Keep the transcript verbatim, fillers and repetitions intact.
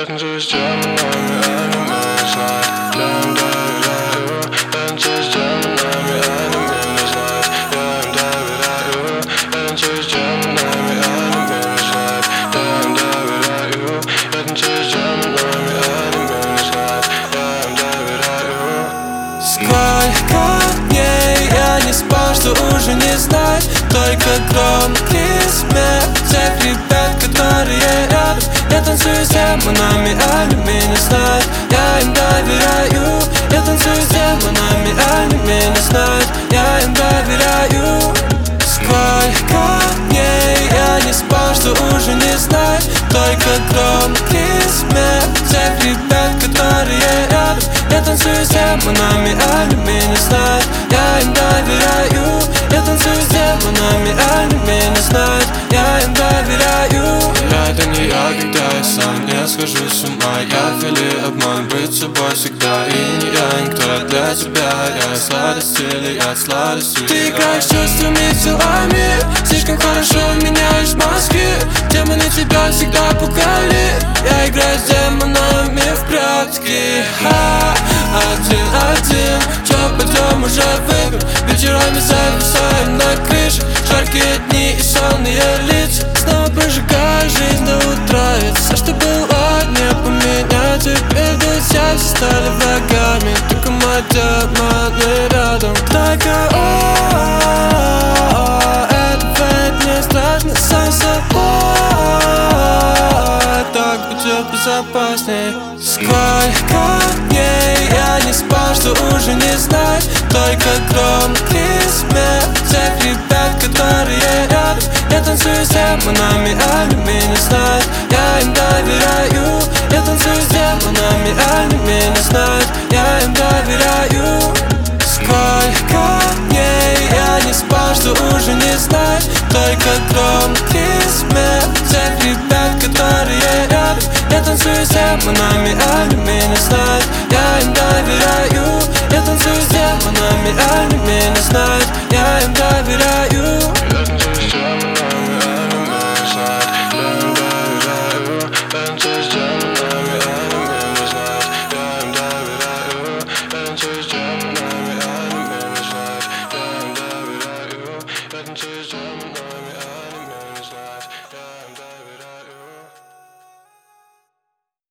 танцую с демонами, они меня знают. Я им доверяю. Я танцую с демонами, они меня знают. Я им доверяю. Я танцую с демонами, они меня знают. Я им доверяю. Я танцую с демонами, они меня знают. Я им доверяю. Сколько дней я не спал, что уже не знать. Только громкий смех тех ребят, которые рядом. Я танцую с демонами, они меня знают. Я им доверяю. Я танцую с демонами, они меня знают. Я им доверяю. Сколько дней я не спал, что уже не знать. Только громкий смех тех ребят, которые рядом. Я танцую с демонами, они меня знают. Я им доверяю. Я танцую с демонами, они меня знают. Я им доверяю. Это не я, когда я сам не схожу с ума. Я вели обман, быть собой всегда. И не я, никто для тебя. Я сладость или я от сладости. Ты играешь чувствами, телами. Слишком хорошо меняешь мозги. Демоны тебя всегда пугали. Я играю с демонами в практике. Ха, один-один. Чё, пойдем уже в игру. Вечерами зависаем на крыше. Жаркие дни и сонные лица. Снова прожигаю жизнь до утра. Ведь все, что было, не поменять. Теперь друзья все стали врагами. Только мой демоны рядом. Только о, это ведь не страшно сам собой. Так будет безопасней. Сколько дней я не спал, что уже не знать. Только громкий смех тех ребят, которые рядом. Я танцую с демонами, они меня знают. Я им доверяю. Я танцую с демонами, они меня знают. Я им доверяю. Сколько дней я не спал, что уже не знать. Только громкий смех тех ребят, которые рядом. Я танцую с демонами, они меня знают. Я им доверяю. Я танцую с демонами, они меня знают.